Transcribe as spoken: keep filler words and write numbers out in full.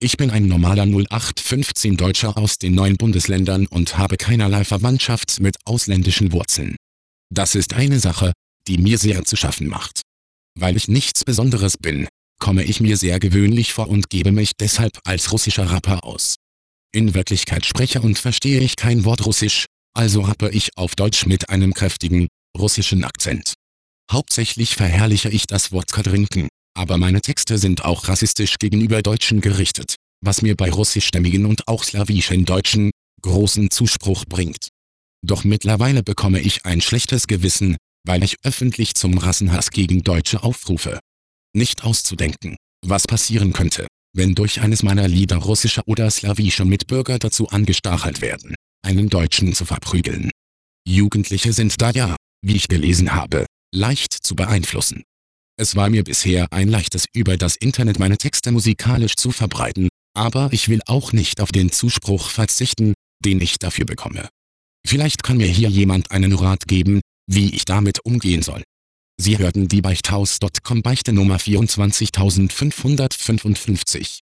Ich bin ein normaler null acht fünfzehn Deutscher aus den neuen Bundesländern und habe keinerlei Verwandtschaft mit ausländischen Wurzeln. Das ist eine Sache, die mir sehr zu schaffen macht. Weil ich nichts Besonderes bin, komme ich mir sehr gewöhnlich vor und gebe mich deshalb als russischer Rapper aus. In Wirklichkeit spreche und verstehe ich kein Wort Russisch, also rappe ich auf Deutsch mit einem kräftigen, russischen Akzent. Hauptsächlich verherrliche ich das Wodka trinken, aber meine Texte sind auch rassistisch gegenüber Deutschen gerichtet, was mir bei russischstämmigen und auch slawischen Deutschen großen Zuspruch bringt. Doch mittlerweile bekomme ich ein schlechtes Gewissen, weil ich öffentlich zum Rassenhass gegen Deutsche aufrufe. Nicht auszudenken, was passieren könnte, wenn durch eines meiner Lieder russische oder slawische Mitbürger dazu angestachelt werden, einen Deutschen zu verprügeln. Jugendliche sind da ja, wie ich gelesen habe, leicht zu beeinflussen. Es war mir bisher ein leichtes über das Internet meine Texte musikalisch zu verbreiten, aber ich will auch nicht auf den Zuspruch verzichten, den ich dafür bekomme. Vielleicht kann mir hier jemand einen Rat geben, wie ich damit umgehen soll. Sie hörten die Beichthaus Punkt com Beichte Nummer vierundzwanzigtausendfünfhundertfünfundfünfzig.